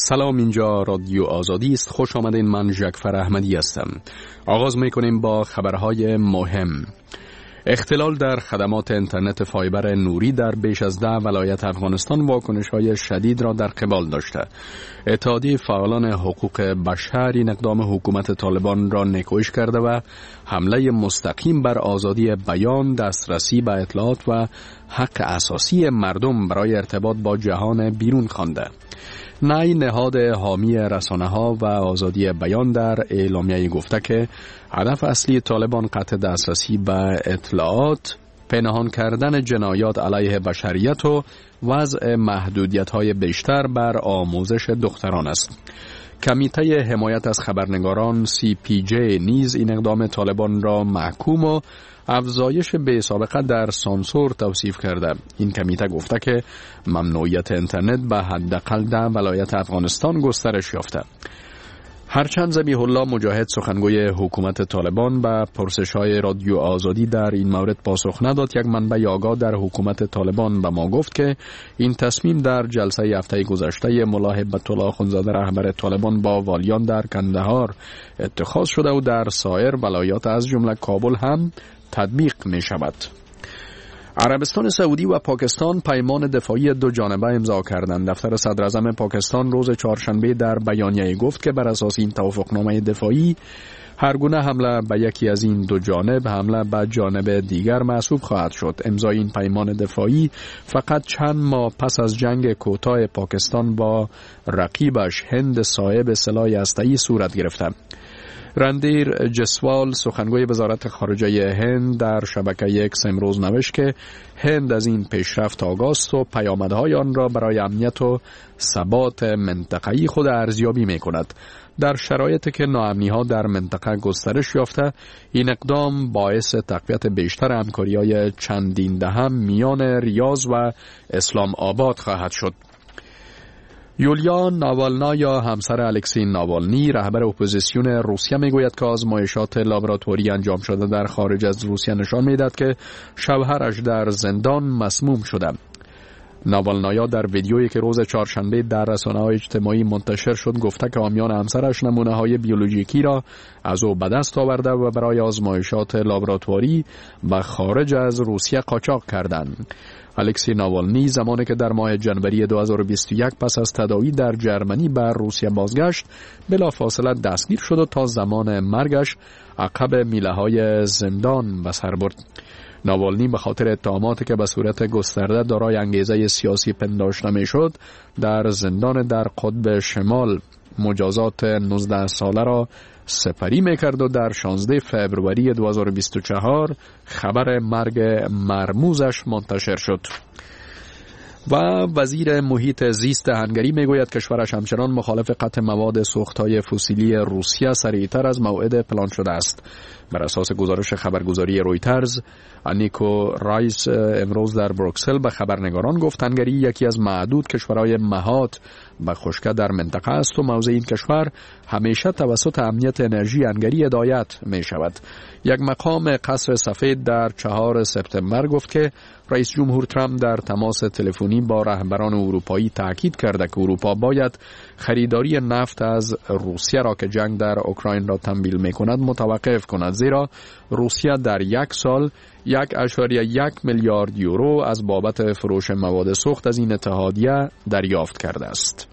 سلام، اینجا رادیو آزادی است. خوش آمدین. من جعفر احمدی هستم. آغاز میکنیم با خبرهای مهم. اختلال در خدمات اینترنت فایبر نوری در بیش از 10 ولایت افغانستان واکنش‌های شدید را در قبال داشته. اتحادیه فعالان حقوق بشر این اقدام حکومت طالبان را نیکویش کرده و حمله مستقیم بر آزادی بیان، دسترسی به اطلاعات و حق اساسی مردم برای ارتباط با جهان بیرون خوانده. نای نهاد حامی رسانه‌ها و آزادی بیان در اعلامیه گفته که هدف اصلی طالبان قطع دسترسی به اطلاعات، پنهان کردن جنایات علیه بشریت و وضع محدودیت‌های بیشتر بر آموزش دختران است. کمیته حمایت از خبرنگاران CPJ نیز این اقدام طالبان را محکوم و افزایش بی سابقه در سانسور توصیف کرده. این کمیته گفته که ممنوعیت اینترنت به حداقل 10 ولایت افغانستان گسترش یافته. هرچند ذبیح الله مجاهد سخنگوی حکومت طالبان به پرسش‌های رادیو آزادی در این مورد پاسخ نداد، یک منبع آگاه در حکومت طالبان به ما گفت که این تصمیم در جلسه هفته گذشته ملا هیبت الله اخندزاده رهبر طالبان با والیان در کندهار اتخاذ شده و در سایر ولایات از جمله کابل هم تطبیق می شود. عربستان سعودی و پاکستان پیمان دفاعی دو جانبه امضا کردند. دفتر صدراعظم پاکستان روز چهارشنبه در بیانیه گفت که بر اساس این توافقنامه دفاعی هر گونه حمله به یکی از این دو جانب حمله به جانب دیگر محسوب خواهد شد. امضای این پیمان دفاعی فقط چند ماه پس از جنگ کوتاه پاکستان با رقیبش هند صاحب سلاح هسته‌ای صورت گرفته. رندیر جسوال سخنگوی وزارت خارجه هند در شبکه اکس امروز نوشت که هند از این پیشرفت آگاست و پیامدهای آن را برای امنیت و ثبات منطقه‌ای خود ارزیابی می‌کند. در شرایطی که ناامنی‌ها در منطقه گسترش یافته، این اقدام باعث تقویت بیشتر همکاری‌های چندین دهم میان ریاض و اسلام آباد خواهد شد. یولیا ناوالنا یا همسر الکسی ناوالنی رهبر اپوزیسیون روسیه میگوید که آزمایشات لابراتواری انجام شده در خارج از روسیه نشان میدهد که شوهرش در زندان مسموم شده. ناوالنایا در ویدیویی که روز چهارشنبه در رسانه‌های اجتماعی منتشر شد گفته که حامیان همسرش نمونه‌های بیولوژیکی را از او به دست آورده و برای آزمایشات لابراتواری به خارج از روسیه قاچاق کردند. الکسی ناوالنی زمانی که در ماه جنوری 2021 پس از تداوی در جرمنی به روسیه بازگشت بلافاصله دستگیر شد و تا زمان مرگش عقب میله‌های زندان به سر برد. ناوالنی به خاطر اتهاماتی که به صورت گسترده دارای انگیزه سیاسی پنداشته میشد در زندان در قطب شمال مجازات 19 ساله را سپری میکرد و در 16 فوریه 2024 خبر مرگ مرموزش منتشر شد. و وزیر محیط زیست هنگری میگوید کشورش همچنان مخالف قطع مواد سوختهای فسیلی روسیه سریعتر از موعد پلان شده است. بر اساس گزارش خبرگزاری رویترز، انیکو رایس امروز در بروکسل به خبرنگاران گفت هنگری یکی از معدود کشورهای مهات به خشکی در منطقه است و موضع این کشور همیشه توسط امنیت انرژی هنگری هدایت می شود. یک مقام قصر سفید در 4 سپتامبر گفت که رئیس جمهور ترامپ در تماس تلفنی با رهبران اروپایی تاکید کرده که اروپا باید خریداری نفت از روسیه را که جنگ در اوکراین را تمویل می کند متوقف کند، زیرا روسیه در یک سال 1.1 میلیارد یورو از بابت فروش مواد سوخت از این اتحادیه دریافت کرده است.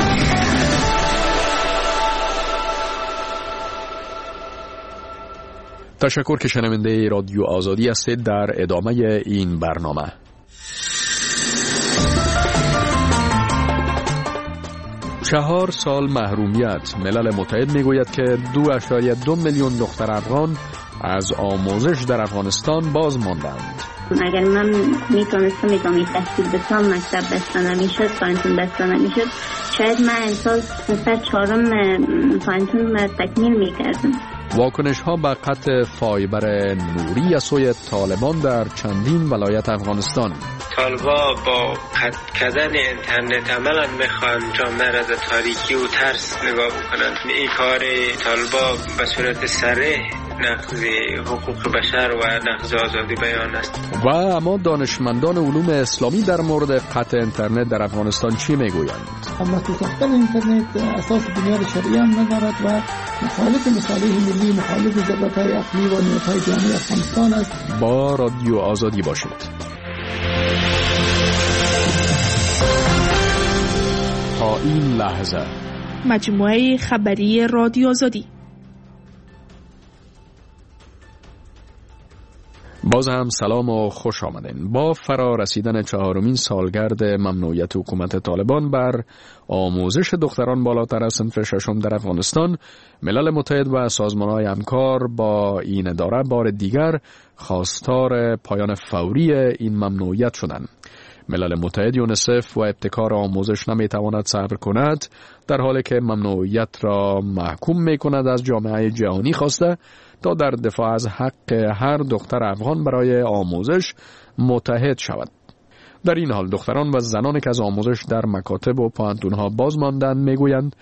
تشکر که شنونده رادیو آزادی هستید. در ادامه این برنامه 4 سال محرومیت. ملل متحد میگوید که 2.2 میلیون دختر افغان از آموزش در افغانستان باز ماندند. اگر من میتونستم ادامه تحصیل بکنم، مکتب بسته نمیشد، پانتون بسته نمیشد، شاید من امسال سنف 4 پانتون تکمیل میکردم. واکنش ها به قطع فایبر نوری از سوی طالبان در چندین ولایت افغانستان. طالبا با قطع کردن اینترنت عملا میخوان جامعه را از تاریکی و ترس نگاه بکنند. این کار طالبا به صورت صریح نقض حقوق بشر و نقض آزادی بیان است. و اما دانشمندان علوم اسلامی در مورد قطع اینترنت در افغانستان چی میگویند؟ اما ساختن اینترنت اساس بنیاد شرعی هم ندارد و مخالف مصالح ملی، مخالف ضرورت‌های اقلی و نیازهای جامعه افغانستان است. با رادیو آزادی باشید. تا این لحظه مجموعه خبری رادیو آزادی. باز هم سلام و خوش آمدین. با فرا رسیدن 4مین سالگرد ممنوعیت حکومت طالبان بر آموزش دختران بالاتر از صنف ششم در افغانستان، ملل متحد و سازمان‌های همکار با این اداره بار دیگر خواستار پایان فوری این ممنوعیت شدند. ملل متحد یونسف و ابتکار آموزش نمیتواند صبر کند، در حالی که ممنوعیت را محکوم میکند از جامعه جهانی خواسته تا در دفاع از حق هر دختر افغان برای آموزش متحد شود. در این حال دختران و زنانی که از آموزش در مکاتب و پوهنتون‌ها باز ماندند میگویند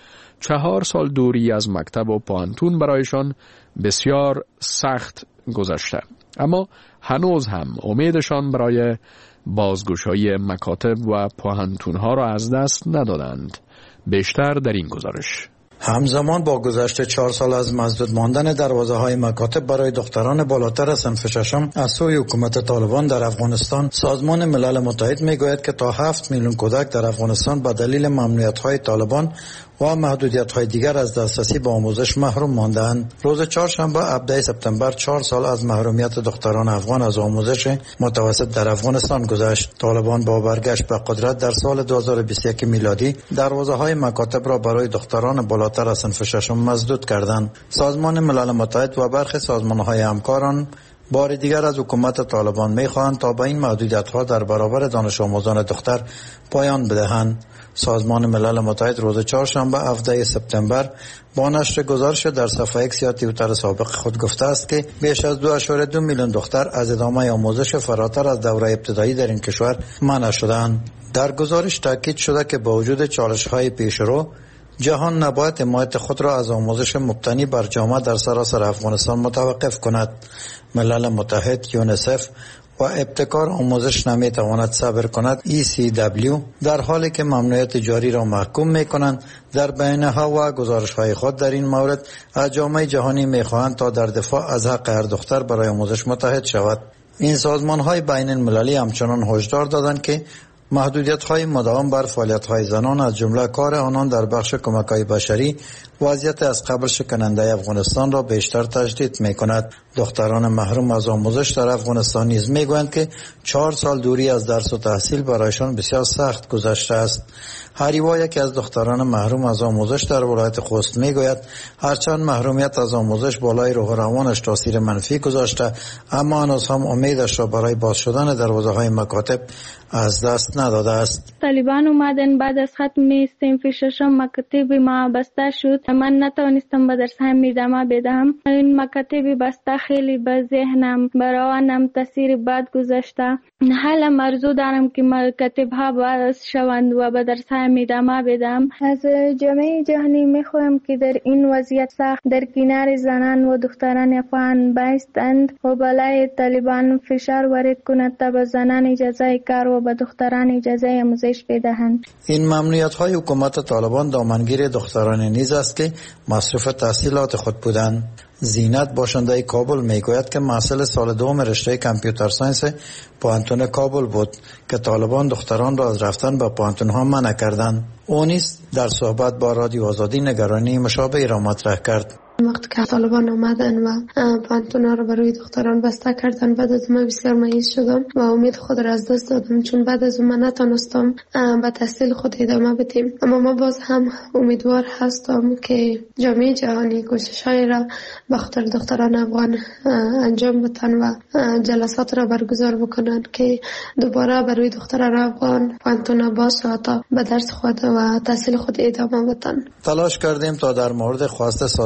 4 سال دوری از مکتب و پوهنتون برایشان بسیار سخت گذشته، اما هنوز هم امیدشان برای بازگشایی مکاتب و پوهنتون‌ها را از دست ندادند. بیشتر در این گزارش. همزمان با گذشت 4 سال از مسدود ماندن دروازه‌های مکاتب برای دختران بالاتر از صنف ششم از سوی حکومت طالبان در افغانستان، سازمان ملل متحد میگوید که تا 7 میلیون کودک در افغانستان به دلیل ممنوعیت‌های طالبان و محدودیت‌های دیگر از دسترسی به آموزش محروم ماندند. روز چهارشنبه 17 سپتامبر 4 سال از محرومیت دختران افغان از آموزش متوسط در افغانستان گذشت. طالبان با برگشت به قدرت در سال 2021 میلادی دروازه‌های مکاتب را برای دختران بالاتر از صنف ششم مسدود کردند. سازمان ملل متحد و برخی سازمان‌های همکاران بار دیگر از حکومت طالبان می‌خواهند تا به این محدودیت‌ها در برابر دانش آموزان دختر پایان بدهند. سازمان ملل متحد روز چهارشنبه 17 سپتامبر با نشر گزارش در صفحه ایکس یا توییتر سابق خود گفته است که بیش از 2.2 میلیون دختر از ادامه آموزش فراتر از دوره ابتدایی در این کشور منع شدند. در گزارش تاکید شده که با وجود چالش‌های پیشرو، جهان نباید حمایت خود را از آموزش مبتنی بر جامعه در سراسر افغانستان متوقف کند. ملل متحد، یونسف و ابتکار آموزش نمیتواند صبر کند ECW در حالی که ممنوعیت جاری را محکوم میکنند. در بیانیه‌ها و گزارش‌های خود در این مورد از جامعه جهانی میخواهند تا در دفاع از حق هر دختر برای آموزش متحد شود. این سازمان‌های بین المللی همچنان هشدار دادند که محدودیت‌های مداوم بر فعالیت‌های زنان از جمله کار آنان در بخش کمک‌های بشری وضعیت از قبل شکننده افغانستان را بیشتر تشدید می‌کند. دختران محروم از آموزش در افغانستان نیز می‌گویند که 4 سال دوری از درس و تحصیل برایشان بسیار سخت گذشته است. هریوا یکی از دختران محروم از آموزش در ولایت خوست میگوید هرچند محرومیت از آموزش بالای روح و روانش تاثیر منفی گذاشته، اما هنوز هم امیدش را برای باز شدن دروازه‌های مکاتب از دست نداده است. طالبان اومدن بعد از ختم صنف ششم مکاتب ما بسته شد. من نتوانستم به درس‌هایم ادامه بدهم. این مکاتب بسته خیلی به ذهنم براونم تاثیر بد گذاشته. حالا آرزو دارم که مکاتب‌ها باز شوند و به درس‌هایم ادامه بدم. از جامعه جهانی می‌خواهم که در این وضعیت سخت در کنار زنان و دختران افغان بایستند و بالای طالبان فشار وارد کند تا به زنان اجازه کار و به دختران اجازه آموزش بدهند. این ممنوعیت‌های حکومت طالبان دامنگیر دختران نیز است که مصرف تحصیلات خود بودند. زینت باشنده کابل میگوید که محصل سال دوم رشته کامپیوتر ساینس پوهنتون کابل بود که طالبان دختران را از رفتن به پوهنتون‌ها منع کردند. او نیز در صحبت با رادیو آزادی نگرانی مشابهی را مطرح کرد. وقتی که طالبان آمدن و پوهنتون‌ها را برای دختران بسته کردن، بعد از من بسیار مایوس شدم و امید خود را از دست دادم، چون بعد از من نتونستم به تحصیل خود ادامه بدیم. اما ما باز هم امیدوار هستم که جامعه جهانی کوشش‌های را به خاطر دختران افغان انجام بدن و جلسات را برگزار بکنند که دوباره برای دختران افغان پوهنتون باشه تا به درس خود و تحصیل خود ادامه بدن. تلاش کردیم تا در مورد خواست سازمان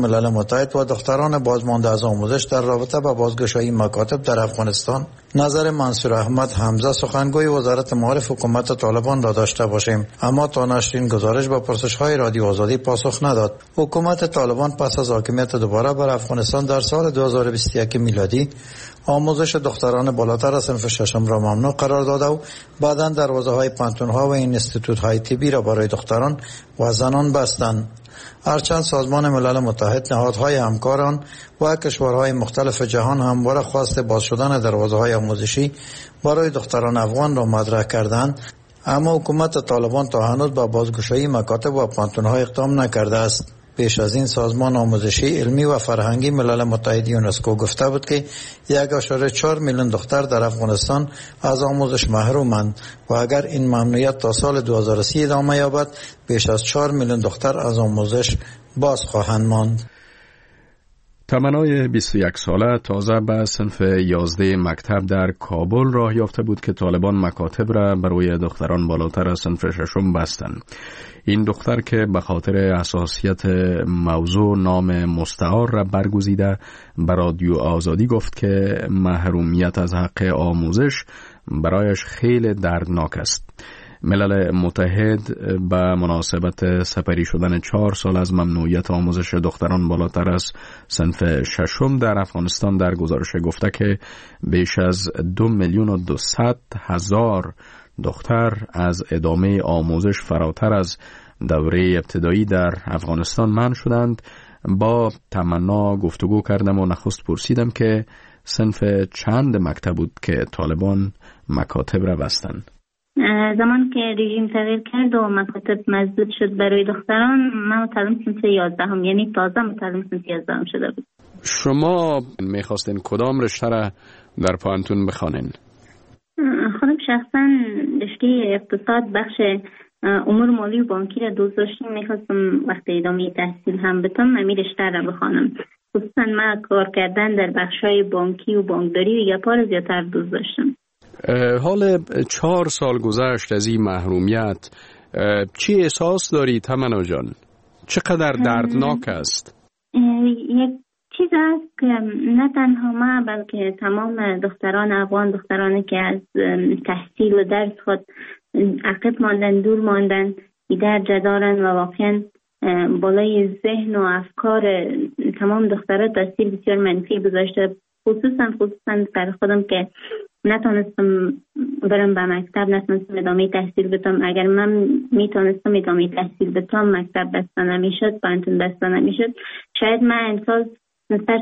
ملل متحد و دختران بازمانده از آموزش در رابطه با بازگشایی مکاتب در افغانستان نظر منصور احمد حمزه سخنگوی وزارت معارف حکومت طالبان را داشته باشیم، اما تا نشرین گزارش با پرسش‌های رادیو آزادی پاسخ نداد. حکومت طالبان پس از حاکمیت دوباره بر افغانستان در سال 2021 میلادی آموزش دختران بالاتر از صنف ششم را ممنوع قرار داده و بعداً دروازه‌های پانتون‌ها و اینستیتوت‌های طبی را برای دختران و زنان بستند. هرچند سازمان ملل متحد، نهادهای همکاران و کشورهای مختلف جهان همواره خواست باز شدن دروازه‌های آموزشی برای دختران افغان را مطرح کردند، اما حکومت طالبان تا هنوز با بازگشایی مکاتب و پانتون‌ها اقدام نکرده است. پیش از این سازمان آموزشی، علمی و فرهنگی ملل متحد یونسکو گفته بود که 1.4 میلیون دختر در افغانستان از آموزش محرومند و اگر این ممنوعیت تا سال 2030 ادامه یابد بیش از 4 میلیون دختر از آموزش باز خواهند ماند. تمنای 21 ساله تازه به صنف 11 مکتب در کابل راه یافته بود که طالبان مکاتب را برای دختران بالاتر از صنف ششم بستند. این دختر که به خاطر حساسیت موضوع نام مستعار را برگزیده به رادیو آزادی گفت که محرومیت از حق آموزش برایش خیلی دردناک است. ملل متحد به مناسبت سپری شدن 4 سال از ممنوعیت آموزش دختران بالاتر از صنف ششم در افغانستان در گزارش گفته که بیش از 2,200,000 دختر از ادامه آموزش فراتر از دوره ابتدایی در افغانستان منع شدند. با تمنا گفتگو کردم و نخست پرسیدم که صنف چند مکتب بود که طالبان مکاتب را بستند. زمان که رژیم تغییر کرد و مکاتب مسدود شد برای دختران، من متعلم صنف 11 یعنی تازه متعلم صنف 11 شده بود. شما میخواستین کدام رشته را در پانتون بخوانین؟ خودم شخصا رشته اقتصاد بخش امور مالی و بانکی را دوست داشتم. میخواستم وقتی ادامه تحصیل هم بتم امی رشته را بخوانم. خصوصا من کار کردن در بخشای بانکی و بانکداری و گپا را زیادتر دوست داشتم. حال 4 سال گذشت از این محرومیت، چی احساس داری تمنا جان؟ چقدر دردناک است؟ یک چیز است که نه تنها ما بلکه تمام دختران افغان، دخترانی که از تحصیل و درس خود عقب ماندن، دور ماندن، درجه دارن و واقعا بالای ذهن و افکار تمام دخترها تاثیر بسیار منفی گذاشته. خصوصا در خودم که نتونستم برم به مکتب، نتونستم ادامه تحصیل بتم. اگر من میتونستم ادامه تحصیل بتم، مکتب بسته نمیشد، پانتون بسته نمیشد، شاید من امسال سر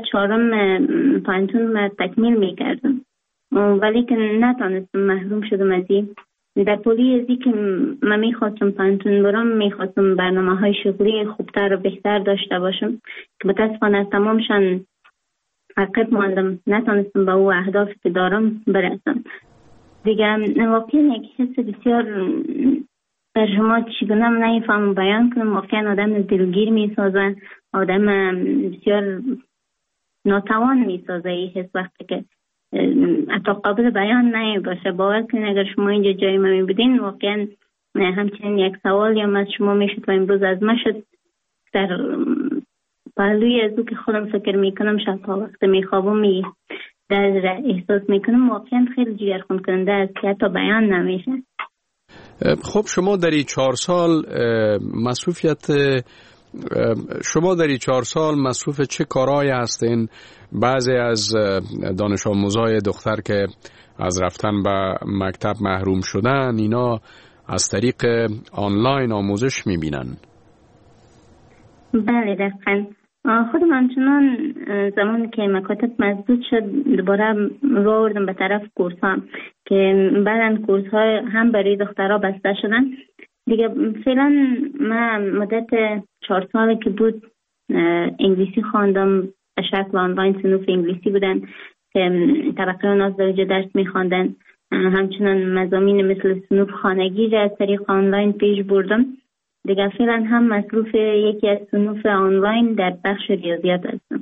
4 پانتون تکمیل میکردم، ولی که نتونستم، محروم شدم از این. در پولی ازی که من میخواستم پانتون برم، میخواستم برنامه های شغلی خوبتر و بهتر داشته باشم که متاسفانه تمامشان عقب ماندم، نتونستم به او اهدافی که دارم برسم. دیگه واقعا یک حس بسیار در شما چگونه نمیفهمم بیان کنم. واقعا آدم دلگیر میسازن، آدم بسیار ناتوان میسازه این حس وقتی که حتی قابل بیان نمیباشه. باور کنید اگر شما اینجا جای من میبودین، واقعا همچنین یک سوال هم از شما میشد و امروز از من شد. در پهلوی از او که خودم فکر میکنم، شبها وقت میخوابم در احساس میکنم، واقعا خیلی جگرخون کننده است که حتی بیان نمیشه. خب شما در این 4 سال مصروف چه کارهایی هستین؟ بعضی از دانش آموزای دختر که از رفتن به مکتب محروم شدن، اینا از طریق آنلاین آموزش میبینن. بله دقیقاً. خودم همچنان زمان که مکاتب مسدود شد دوباره رو آوردم به طرف کورس ها که بعداً کورس ها هم برای دخترها بسته شدن. دیگه فعلا من مدت 4 سالی که بود انگلیسی خواندم، به شکل آنلاین. صنوف انگلیسی بودن که طبقه 9 درجه درس میخواندن. همچنان مضامین مثل صنوف خانگی را از طریق آنلاین پیش بردم. دیگه فعلا هم مصروف یکی از صنوف آنلاین در بخش ریاضیات هستم.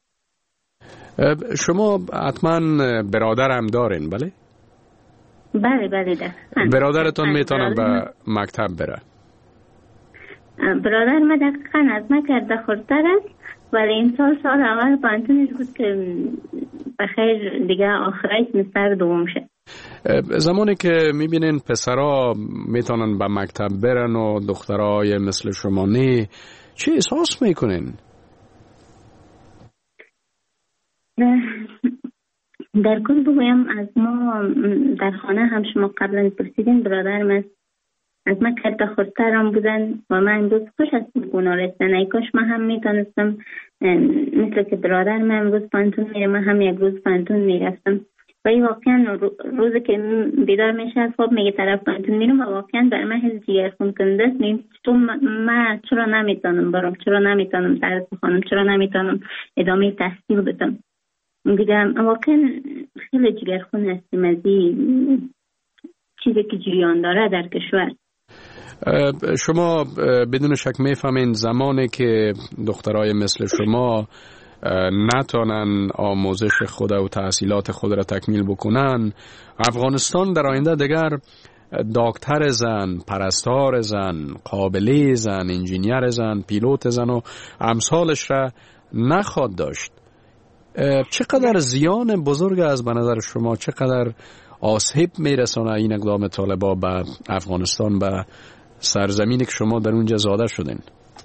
شما حتما برادر هم دارین بله؟ بله برادرتون میتونن به مکتب بره؟ برادر ما دقیقا از ما کرده خورتر است ولی این سال اول پانتونش بود که بخیر دیگه آخرش مستر دوم شد. زمانی که میبینین پسرها میتونن به مکتب برن و دخترای مثل شما نه، چه احساس میکنین؟ در کل بگویم از ما در خانه هم شما قبلا پرسیدین برادرم از من کرده خودترم بودن و من امروز خوش هستم اونا رسیدن. ای کاش من هم میتونستم مثل که برادرم امروز پانتون میره من هم یک روز پانتون میرفتم. و این واقعا روزی که بیدار میشه از خواب میگه طرف پانتون میرم و واقعا برای من حس جگرخون کننده است. میگم من چرا نمیتونم برم، چرا نمیتونم درس بخونم، چرا نمیتونم ادامه تحصیل بدم. دیگه واقعا خیلی جگرخون هستیم از این چیزی که جریان داره در کشور. شما بدون شک میفهمین زمانی که دخترای مثل شما نتونن آموزش خود و تحصیلات خود را تکمیل بکنن، افغانستان در آینده دیگر دکتر زن، پرستار زن، قابله زن، انجینیر زن، پیلوت زن و امثالش را نخواهد داشت. چقدر زیان بزرگ از به نظر شما، چقدر آسیب میرسانه این اقدام طالبان به افغانستان، به سرزمینی که شما در اونجا زاده شدین؟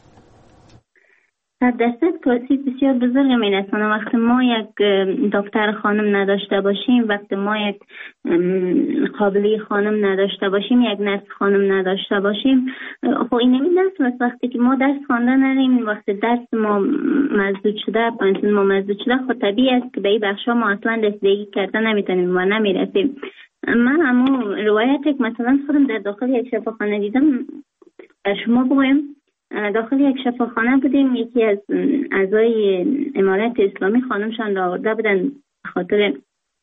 100% آسیب بسیار بزرگ میرسانه. وقتی ما یک دکتر خانم نداشته باشیم، وقتی ما یک قابلی خانم نداشته باشیم، یک نرس خانم نداشته باشیم، خب این نمیدونست وقتی که ما درس خوانده نریم، وقتی درس ما مسدود شده، پانتون ما مسدود شده، خب طبیعی است که به این بخشا ما اصلا رسیدگی کرده نمیتونیم و نمیرسیم. من همون روایتی که مثلا خودم در داخل یک شفاخانه دیدم در شما بگویم. داخل یک شفاخانه بودیم، یکی از اعضای امارت اسلامی خانمشان را آورده بودن خاطر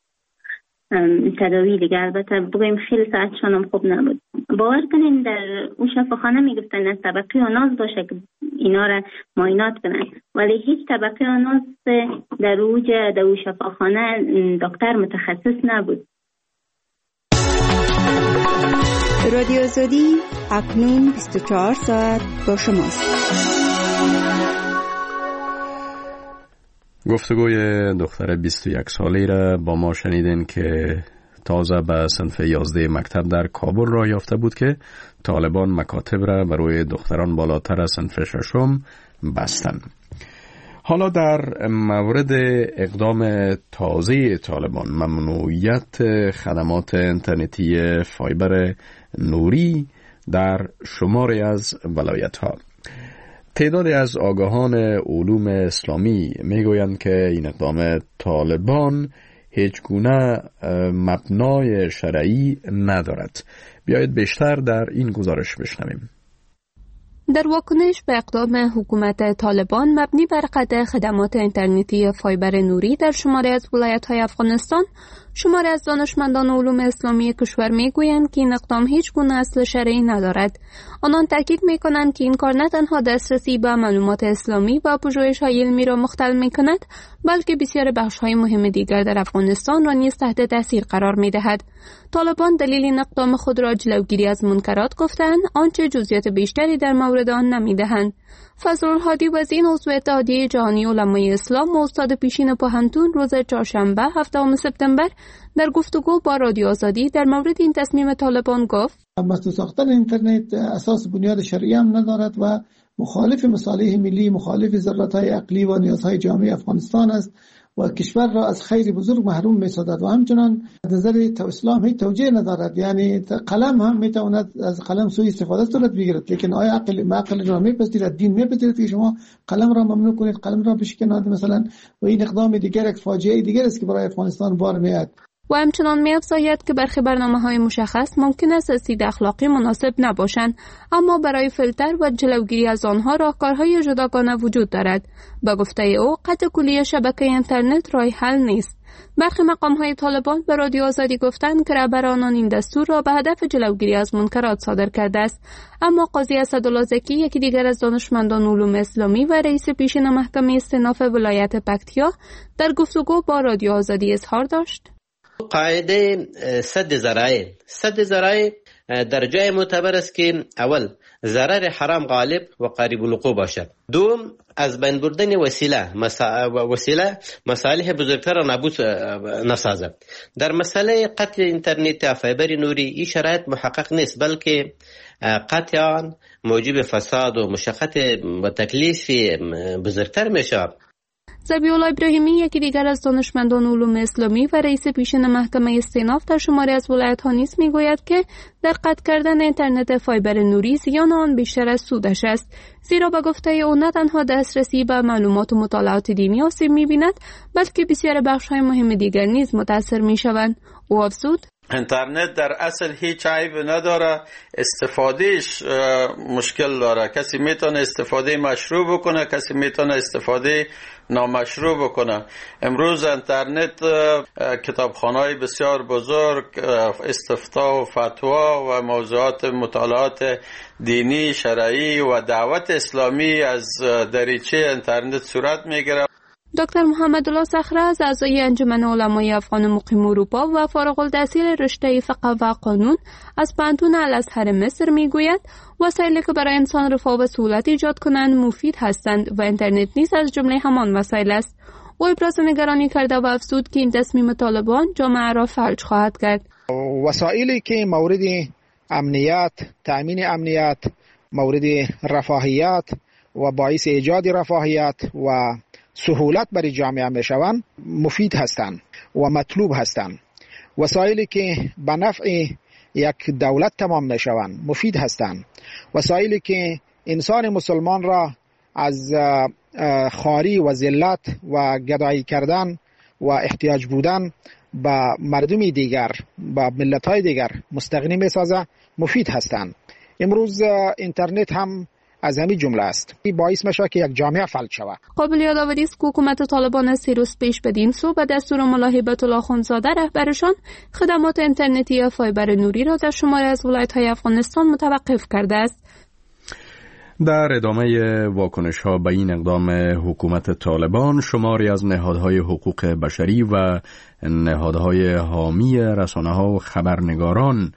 تداوی دیگه. البته بگویم خیلی ساعتشان هم خوب نبود. باور کنین در اون شفاخانه میگفتن از طبقه آناز باشه که اینا را معاینات کنن، ولی هیچ طبقه آناز در اون شفاخانه دکتر متخصص نبود. رادیو آزادی اکنون 24 ساعت با شماست. گفتگوی دختر 21 ساله را با ما شنیدین که تازه به صنف 11 مکتب در کابل راه یافته بود که طالبان مکاتب را برای دختران بالاتر از صنف 6 بستند. حالا در مورد اقدام تازه طالبان، ممنوعیت خدمات اینترنتی فایبر نوری در شماری از ولایت‌ها. تعدادی از آگاهان علوم اسلامی میگویند که این اقدام طالبان هیچ گونه مبنای شرعی ندارد. بیایید بیشتر در این گزارش بشنویم. در واکنش به اقدام حکومت طالبان مبنی بر قطع خدمات اینترنتی فایبر نوری در شماری از ولایت‌های افغانستان، شماری از دانشمندان علوم اسلامی کشور میگویند که این اقدام هیچ گونه اصل شرعی ندارد. آنان تاکید میکنند که این کار نه تنها دسترسی به معلومات اسلامی و پژوهش‌های علمی را مختل میکند، بلکه بسیار بخش‌های مهم دیگر در افغانستان را نیز تحت تاثیر قرار میدهد. طالبان دلیل این اقدام خود را جلوگیری از منکرات گفتند، آنچه جزئیات بیشتری در مورد آن نمیدهند. فضل‌الهادی وزیر عضو اتحادیه جهانی علمای اسلام و استاد پیشین پوهنتون روز چهارشنبه 7 سپتامبر در گفتگو با رادیو آزادی در مورد این تصمیم طالبان گفت: مسدود ساختن اینترنت اساس بنیاد شرعی هم ندارد و مخالف مصالح ملی، مخالف ضرورت‌های عقلی و نیازهای جامعه افغانستان است و کشور را از خیر بزرگ محروم می‌سازد و همچنان نظر اسلام هیچ توجیه ندارد. یعنی قلم هم میتواند از قلم سوء استفاده صورت بگیرد، لیکن آیا عقل را میپذیرد، دین میپذیرد که شما قلم را ممنوع کنید، قلم را بشکنید مثلا؟ و این اقدام دیگر یک فاجعه دیگر است که برای افغانستان بار میاد. و همچنان می‌افزاید که برخی برنامه‌های مشخص ممکن است از دید اخلاقی مناسب نباشند، اما برای فیلتر و جلوگیری از آنها راهکارهای جداگانه وجود دارد. به گفته او، قطع کلی شبکه اینترنت راه حل نیست. برخی مقام‌های طالبان به رادیو آزادی گفتند که رهبر آنان این دستور را به هدف جلوگیری از منکرات صادر کرده است، اما قاضی اسدالله زکی، یکی دیگر از دانشمندان علوم اسلامی و رئیس پیشین محکمه استئناف ولایت پکتیا، در گفتگو با رادیو آزادی اظهار داشت: قاعده سد ذرایع در جای معتبر است که اول ضرر حرام غالب و قریب الوقوع باشد. دوم از بین بردن وسیله مصالح بزرگتر را نابود نسازد. در مسئله قطع اینترنت یا فایبر نوری این شرایط محقق نیست، بلکه قطع آن موجب فساد و مشقت و تکلیف بزرگتر می شود. ذبیح الله ابراهیمی، یکی دیگر از دانشمندان علوم اسلامی و رئیس پیشین محکمه استئناف در شماری از ولایت‌ها نیز می‌گوید که در قطع کردن اینترنت فایبر نوری زیان آن بیشتر از سودش است، زیرا به گفته او نه تنها دسترسی به معلومات و مطالعات دینی آسیب می‌بیند، بلکه بسیار بخش‌های مهم دیگر نیز متأثر می‌شوند. او افزود: اینترنت در اصل هیچ عیب نداره، استفادهش مشکل داره. کسی میتونه استفاده مشروع بکنه، کسی میتونه استفاده نامشروع بکنه. امروز اینترنت کتابخانه‌های بسیار بزرگ، استفتاء و فتوا و موضوعات مطالعات دینی، شرعی و دعوت اسلامی از دریچه اینترنت صورت میگیره. دکتر محمد الله صخره، اعضای انجمن علمای افغان مقیم اروپا و فارغ التحصیل رشته فقه و قانون از پانتون الازهر مصر میگوید وسایلی که برای انسان رفاه و سهولت ایجاد کنند مفید هستند و اینترنت نیز از جمله همان وسایل است. او ابراز نگرانی کرده و افزود که این تصمیم طالبان جامعه را فلج خواهد کرد. وسایلی که مورد امنیت، تأمین امنیت، مورد رفاهیت و باعث ایجاد رفاهیت و سهولت برای جامعه میشوند مفید هستند و مطلوب هستند. وسایلی که به نفع یک دولت تمام میشوند مفید هستند. وسایلی که انسان مسلمان را از خواری و ذلت و گدایی کردن و احتیاج بودن به مردم دیگر، به ملت‌های دیگر مستغنی میسازه مفید هستند. امروز اینترنت هم از همین جمله است. این باعث میشه که یک جامعه فلج شود. قابل یادآوری است که حکومت طالبان از 3 روز پیش بدین سو به دستور ملا هیبت الله اخوندزاده رهبرشان خدمات اینترنتی یا فایبر نوری را در شماری از ولایت‌های افغانستان متوقف کرده است. در ادامه واکنش‌ها به این اقدام حکومت طالبان، شماری از نهادهای حقوق بشری و نهادهای حامی رسانه‌ها و خبرنگاران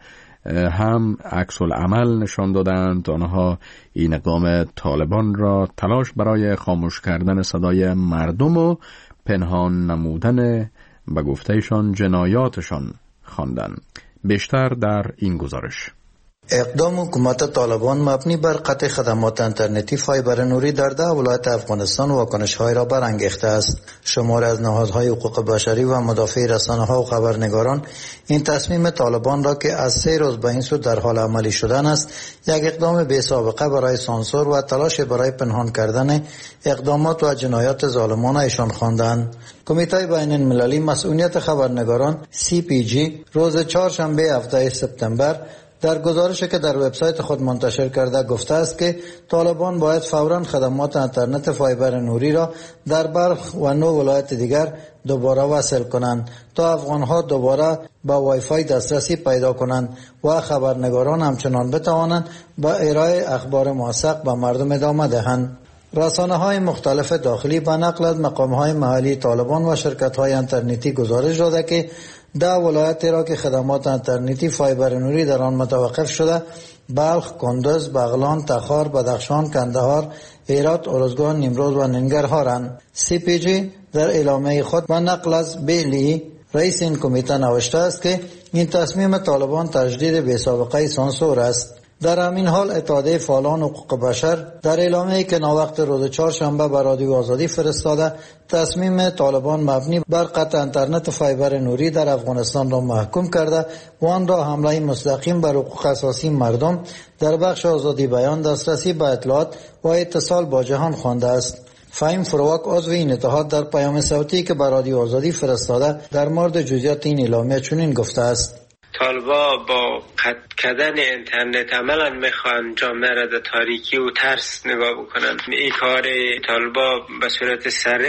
هم عکس العمل نشان دادند. آنها این اقدام طالبان را تلاش برای خاموش کردن صدای مردم و پنهان نمودن به گفتهشان جنایاتشان خواندند. بیشتر در این گزارش. اقدام حکومت طالبان مبنی بر قطع خدمات اینترنتی فایبر نوری در 10 ولایت افغانستان واکنش‌های را برانگیخته است. شماری از نهادهای حقوق بشری و مدافع رسانه‌ها و خبرنگاران این تصمیم طالبان را که از 3 روز به این سو در حال عملی شدن است، یک اقدام بی‌سابقه برای سانسور و تلاش برای پنهان کردن اقدامات و جنایات ظالمانه ایشان خواندند. کمیته بین‌المللی مسئولیت خبرنگاران CPG روز چهارشنبه 17 سپتامبر در گزارشی که در وبسایت خود منتشر کرده گفته است که طالبان باید فوراً خدمات اینترنت فایبر نوری را در بلخ و 9 ولایت دیگر دوباره وصل کنند تا افغانها دوباره با وای فای دسترسی پیدا کنند و خبرنگاران همچنان بتوانند با ارائه اخبار موثق به مردم ادامه دهند. رسانه‌های مختلف داخلی به نقل از مقام‌های محلی طالبان و شرکت‌های اینترنتی گزارش داده که 10 ولایت را که خدمات اینترنتی فایبر نوری در آن متوقف شده، بلخ، کندز، بغلان، تخار، بدخشان، کندهار، هرات، ارزگان، نیمروز و ننگرهارند. CPG در اعلامیه خود به نقل از بیلی رئیس این کمیته نوشته است که این تصمیم طالبان تجدید بی‌سابقه سانسور است. در همین حال اتحادیه فعالان حقوق بشر در اعلامیه‌ای که ناوقت روز چهارشنبه به رادیو آزادی فرستاده، تصمیم طالبان مبنی بر قطع اینترنت فایبر نوری در افغانستان را محکوم کرده و آن را حمله مستقیم بر حقوق اساسی مردم در بخش آزادی بیان، دسترسی به اطلاعات و اتصال با جهان خوانده است. فهیم فروک عضو این اتحاد در پیام صوتی که به رادیو آزادی فرستاده در مورد جزئیات این اعلامیه چنین گفته است: طالبا با قطع کردن اینترنت عملا میخوان جامعه را در تاریکی و ترس نگاه بکنن. این کار طالبا به صورت صریح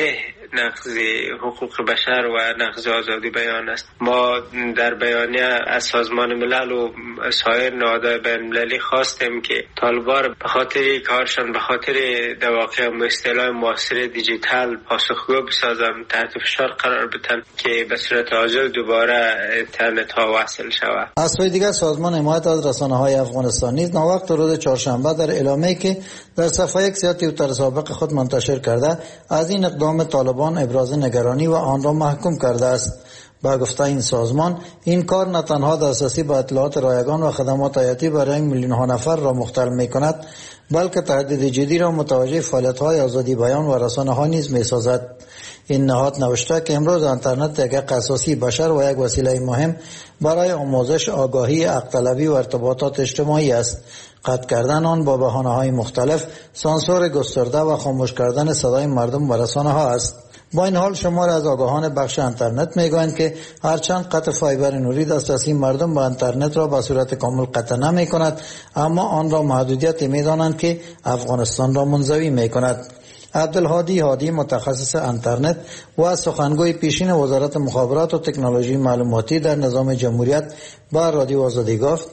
نقض حقوق بشر و نقض آزادی بیان است. ما در بیانیه از سازمان ملل و سایر نهادهای بین المللی خواستیم که طالبان به خاطر کارشان به خاطر در واقع اصطلاح معاصر دیجیتال پاسخگو بسازن، تحت فشار قرار بدن که به صورت عاجل دوباره اینترنت ها وصل شود. از سوی دیگر سازمان حمایت از رسانه‌های افغانستان نیز ناوقت روز چهارشنبه در اعلامیه‌ای که در صفحه یک توییتر سابق خود منتشر کرده از این اقدام طالبان ابراز نگرانی و آن را محکوم کرده است. با گفته این سازمان این کار نه تنها دسترسی به اطلاعات رایگان و خدمات حیاتی برای میلیون‌ها نفر را مختل می‌کند، بلکه تهدید جدی را متوجه فعالیت‌های آزادی بیان و رسانه‌ها نیز می‌سازد. این نهاد نوشته که امروز اینترنت یک حق اساسی بشر و یک وسیله مهم برای آموزش، آگاهی، حق طلبی و ارتباطات اجتماعی است. قطع کردن آن با بهانه‌های مختلف، سانسور گسترده و خاموش کردن صدای مردم و رسانه‌ها است. با این حال شمار از آگاهان بخش اینترنت میگویند که هرچند قطع فایبر نوری دسترسی مردم به اینترنت را به صورت کامل قطع نمی‌کند، اما آن را محدودیتی می‌دانند که افغانستان را منزوی می‌کند. عبدالهادی هادی متخصص اینترنت و سخنگوی پیشین وزارت مخابرات و تکنولوژی معلوماتی در نظام جمهوریت با رادیو آزادی گفت: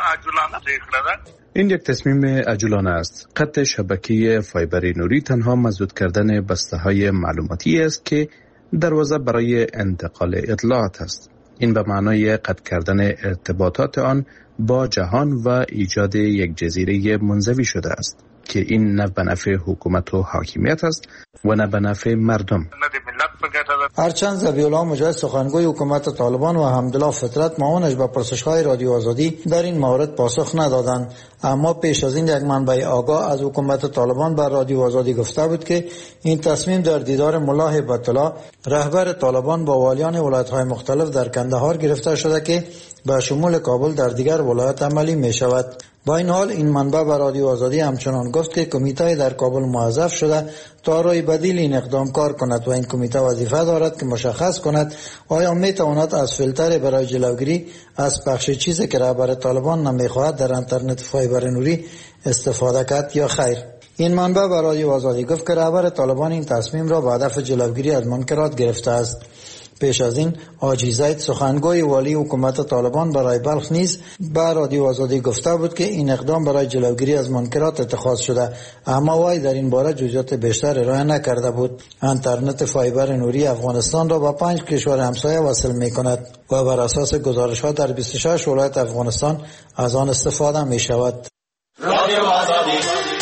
این یک تصمیم عجولانه است. قطع شبکه فایبر نوری تنها مسدود کردن بسته‌های معلوماتی است که دروازه برای انتقال اطلاعات است. این به معنای قطع کردن ارتباطات آن با جهان و ایجاد یک جزیره منزوی شده است که این نه به نفع حکومت و حاکمیت است و نه به نفع مردم. هرچند ذبیح‌الله مجاهد سخنگوی حکومت طالبان و حمدالله فطرت معاونش به پرسش‌های رادیو آزادی در این مورد پاسخ ندادند، اما پیش از این یک منبع آگاه از حکومت طالبان بر رادیو آزادی گفته بود که این تصمیم در دیدار ملا هیبت الله رهبر طالبان با والیان ولایت‌های مختلف در کندهار گرفته شده که به شمول کابل در دیگر ولایت عملی می شود. با این حال این منبع به رادیو آزادی همچنان گفت که کمیته در کابل موظف شده تا روی بدیل این اقدام کار کند و این کمیته وظیفه دارد که مشخص کند آیا می تواند از فیلتر برای جلوگیری از پخش چیزی که رهبر طالبان نمیخواهد در اینترنت فایبر نوری استفاده کرد یا خیر. این منبع به رادیو آزادی گفت که رهبر طالبان این تصمیم را به هدف جلوگیری از منکرات گرفته است. پیش از این حاجی زید سخنگوی والی حکومت طالبان برای بلخ نیز به رادیو آزادی گفته بود که این اقدام برای جلوگیری از منکرات اتخاذ شده، اما وی در این باره جزئیات بیشتر ارائه نکرده بود. اینترنت فایبر نوری افغانستان را با 5 کشور همسایه وصل می‌کند و بر اساس گزارش‌ها در 26 ولایت افغانستان از آن استفاده می‌شود. رادیو آزادی.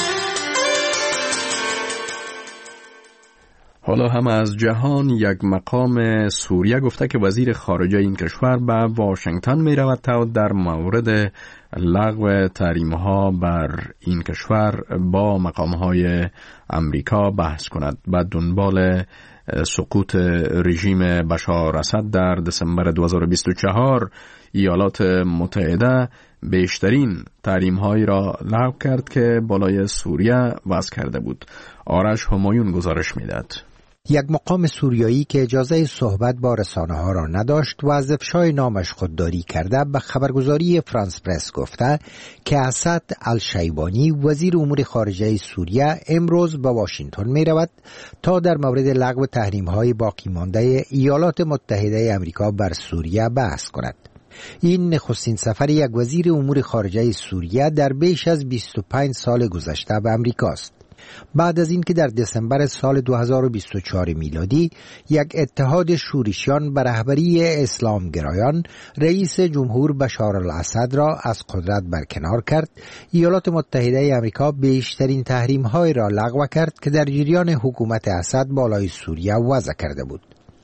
حالا هم از جهان یک مقام سوریه گفته که وزیر خارجه این کشور به واشنگتن می رود تا در مورد لغو تحریم‌ها بر این کشور با مقام‌های امریکا بحث کند. بعد دنبال سقوط رژیم بشار اسد در دسامبر 2024 ایالات متحده بیشترین تحریم‌هایی را لغو کرد که بالای سوریه وضع کرده بود. آرش همایون گزارش می‌دهد. یک مقام سوریایی که اجازه صحبت با رسانه‌ها را نداشت و از افشای نامش خودداری کرده به خبرگزاری فرانس پرس گفته که اسد الشیبانی وزیر امور خارجه سوریه امروز به واشنگتن می رود تا در مورد لغو تحریم‌های باقی مانده ایالات متحده آمریکا بر سوریه بحث کند. این نخستین سفر یک وزیر امور خارجه سوریه در بیش از 25 سال گذشته به آمریکا است. بعد از اینکه در دسامبر سال 2024 میلادی یک اتحاد شورشیان به رهبری اسلامگرایان رئیس جمهور بشار الاسد را از قدرت برکنار کرد، ایالات متحده آمریکا بیشترین تحریم‌های را لغو کرد که در جریان حکومت اسد بالای سوریه وضع کرده بود.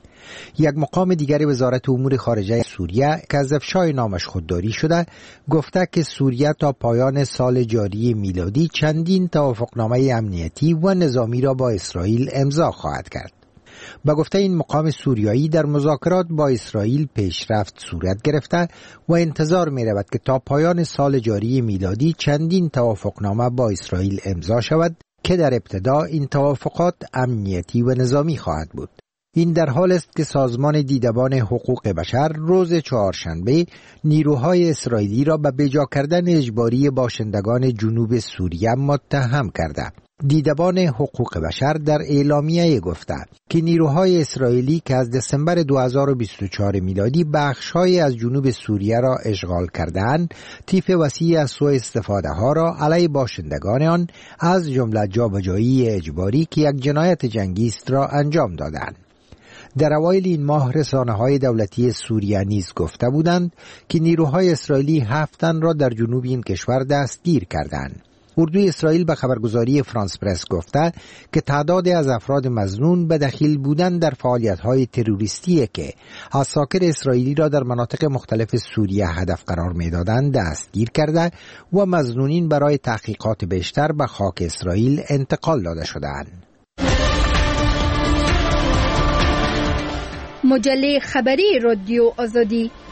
یک مقام دیگر وزارت امور خارجه سوریه که از افشای نامش خودداری شده گفته که سوریه تا پایان سال جاری میلادی چندین توافقنامه امنیتی و نظامی را با اسرائیل امضا خواهد کرد. با گفته این مقام سوریایی در مذاکرات با اسرائیل پیشرفت صورت گرفته و انتظار می رود که تا پایان سال جاری میلادی چندین توافقنامه با اسرائیل امضا شود که در ابتدا این توافقات امنیتی و نظامی خواهد بود. این در حال است که سازمان دیدبان حقوق بشر روز چهارشنبه نیروهای اسرائیلی را به بجا کردن اجباری باشندگان جنوب سوریه متهم کرده. دیدبان حقوق بشر در اعلامیه گفته که نیروهای اسرائیلی که از دسامبر 2024 میلادی بخش‌های از جنوب سوریه را اشغال کردند، طیف وسیعی از سوء استفاده ها را علیه باشندگان آن از جمله جابجایی اجباری که یک جنایت جنگی است را انجام دادند. در اوایل این ماه رسانه‌های دولتی سوریه نیز گفته بودند که نیروهای اسرائیلی 7 تن را در جنوب این کشور دستگیر کردند. اردوی اسرائیل به خبرگزاری فرانس پرس گفته که تعدادی از افراد مظنون به دخیل بودن در فعالیت‌های تروریستی که عساکر اسرائیلی را در مناطق مختلف سوریه هدف قرار می‌دادند دستگیر کرده و مظنونین برای تحقیقات بیشتر به خاک اسرائیل انتقال داده شدند. مجله خبری رادیو آزادی